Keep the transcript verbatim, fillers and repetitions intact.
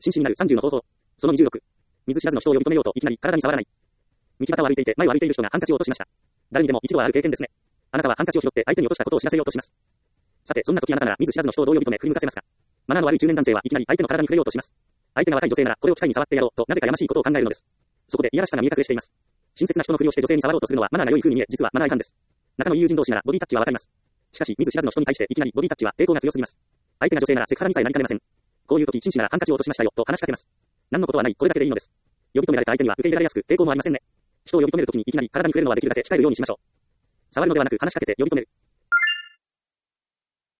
真摯になるさんじゅうの方法。そのにじゅうろく。見ず知らずの人を呼び止めようといきなり体に触らない。道端を歩いていて前を歩いている人がハンカチを落としました。誰にでも一度はある経験ですね。あなたはハンカチを拾って相手に落としたことを知らせようとします。さて、そんな時あなたなら見ず知らずの人をどう呼び止め振り向かせますか。マナーの悪い中年男性はいきなり相手の体に触れようとします。相手が若い女性ならこれを機会に触ってやろうとなぜかやましいことを考えるのです。そこでいやらしさが見え隠れしています。親切な人のふりをして女性に触ろうとするのはマナーが良い風に見え、実はマナー違反です。仲のいい友人同士ならボディタッチはわかります。しかし、見ず知らずの人に対していきなりボディタッチは抵抗が強すぎます。相手が女性ならセクハラにさえなりかねません。こういう時、紳士ならハンカチを落としましたよと話しかけます。何のことはない、これだけでいいのです。呼び止められた相手には受け入れられやすく抵抗もありませんね。人を呼び止めるときにいきなり体に触れるのはできるだけ控えるようにしましょう。触るのではなく話しかけて呼び止める。